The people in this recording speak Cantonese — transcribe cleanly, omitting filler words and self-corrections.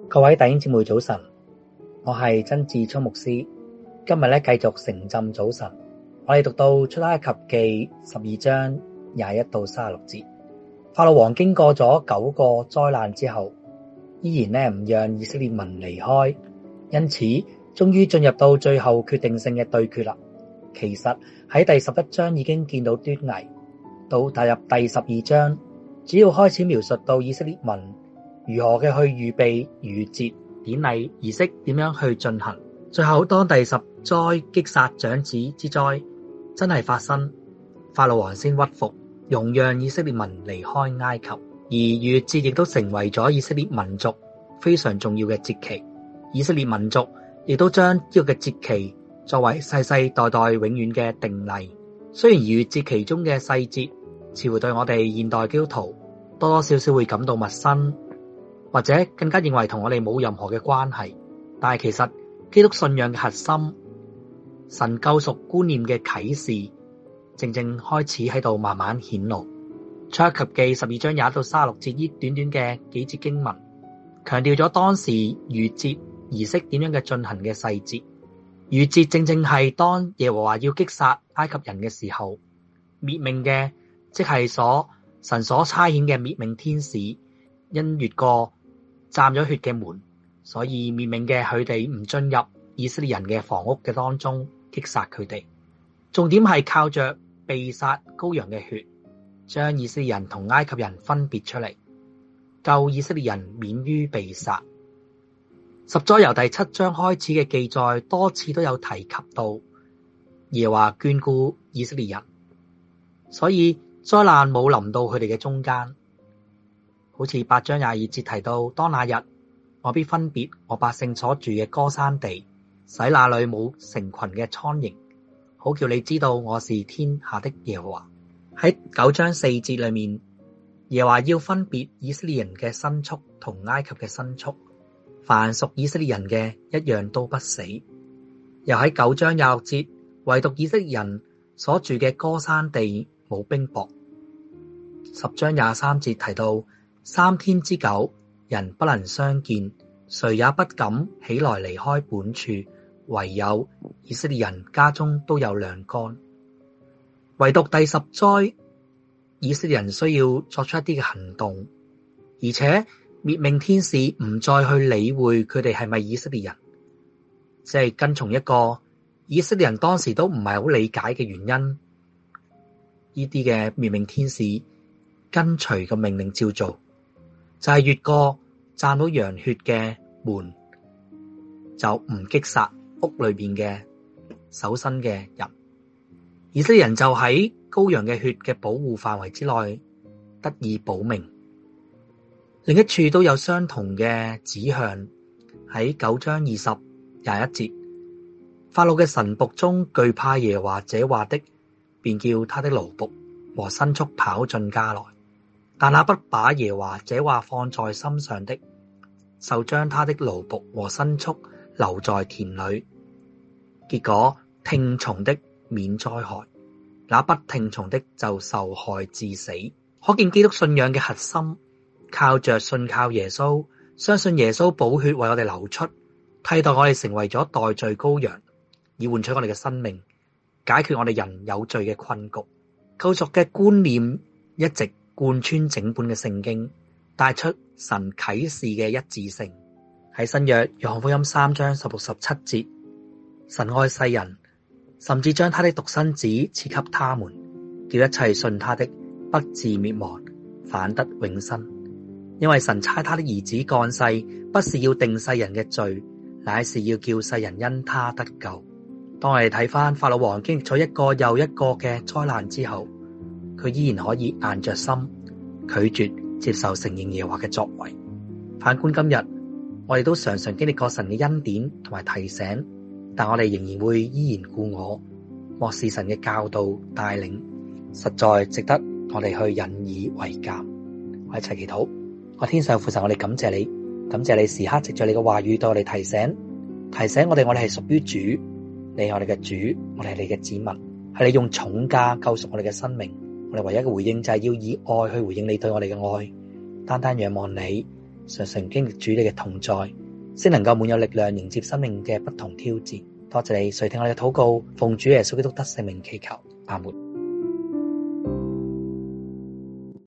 各位弟兄姊妹早晨，我係曾志聰牧師。今日繼續承浸早晨，我哋讀到出埃及記12章21到36節。法老王經過咗9個災難之後，依然唔讓以色列民離開，因此終於進入到最後決定性嘅對決啦。其實喺第11章已經見到端倪，到踏入第12章，主要開始描述到以色列民如何嘅去預備逾節典禮儀式點樣去進行。最後當第10災擊殺長子之災真係發生，法老王先屈服，容讓以色列民離開埃及。而逾節亦都成為咗以色列民族非常重要嘅節期。以色列民族亦都將呢個嘅節期作為世世代代永遠嘅定例。雖然逾節其中嘅細節似乎對我哋現代基督徒多多少少會感到陌生，或者更加認為同我哋冇任何嘅關係，但係其實基督信仰嘅核心，神救贖觀念嘅啟示，正正開始喺度慢慢顯露。出埃及記12章21到36節呢短短嘅幾節經文，強調咗當時逾節儀式點樣嘅進行嘅細節。逾節正正係當耶和華要擊殺埃及人嘅時候，滅命嘅即係神所差遣嘅滅命天使，因越過沾咗血嘅門，所以滅命嘅佢哋唔進入以色列人嘅房屋嘅當中擊殺佢哋。重點係靠着被殺羔羊嘅血，將以色列人同埃及人分別出嚟，救以色列人免於被殺。十災由第7章開始嘅記載多次都有提及到耶和華眷顧以色列人，所以災難冇臨到佢哋嘅中間。好似8章22節提到，當那日我必分別我百姓所住嘅歌珊地，使那裏冇成群嘅蒼蠅，好叫你知道我是天下的耶和華。喺9章4節裏面，耶和華要分別以色列人嘅牲畜同埃及嘅牲畜，凡屬以色列人嘅一樣都不死。又喺9章26節，唯獨以色列人所住嘅歌珊地冇冰雹。10章23節提到3天之久，人不能相見，誰也不敢起來離開本處，唯有以色列人家中都有晾乾。唯獨第10災，以色列人需要作出一啲嘅行動，而且滅命天使唔再去理會佢哋係咪以色列人，即係跟從一個以色列人當時都唔係好理解嘅原因，呢啲嘅滅命天使跟隨個命令照做，就係越過沾到羊血嘅門，就唔擊殺屋裏邊嘅守身嘅人。以色列人就喺羔羊嘅血嘅保護範圍之內得以保命。另一處都有相同嘅指向，喺9章20、21節，法老嘅臣僕中懼怕耶和華這話的，便叫他的奴僕和牲畜跑進家來。但那不把耶和華這話放在心上的，就將他的奴僕和牲畜留在田裏。結果聽從的免災害，那不聽從的就受害致死。可見基督信仰嘅核心，靠着信靠耶穌，相信耶穌寶血為我哋流出，替代我哋成為咗代罪羔羊，以換取我哋嘅生命，解決我哋人有罪嘅困局。救贖嘅觀念一直貫穿整本嘅聖經，帶出神啟示嘅一致性。喺新約約翰福音3章16、17節，神愛世人，甚至將他的獨生子賜給他們，叫一切信他的不至滅亡，反得永生。因為神差他的兒子降世，不是要定世人嘅罪，乃是要叫世人因他得救。當我哋睇翻法老王經歷咗一個又一個嘅災難之後，佢依然可以硬着心拒絕接受承認耶和華嘅作為。反觀今日，我哋都常常經歷過神嘅恩典同埋提醒，但我哋仍然會依然故我，漠視神嘅教導帶領，實在值得我哋去引以為鑑。我一齊祈禱。我天上父神，我哋感謝你，感謝你時刻藉着你嘅話語對我哋提醒我哋係屬於主，你係我哋嘅主，我哋係你嘅子民，係你用重價救贖我哋嘅生命。我哋唯一嘅回應就係要以愛去回應你對我哋嘅愛，單單仰望你， 常常經歷主你嘅同在，先能夠滿有力量迎接生命嘅不同挑戰。多謝你垂聽我哋嘅禱告，奉主耶穌基督得聖名祈求，阿門。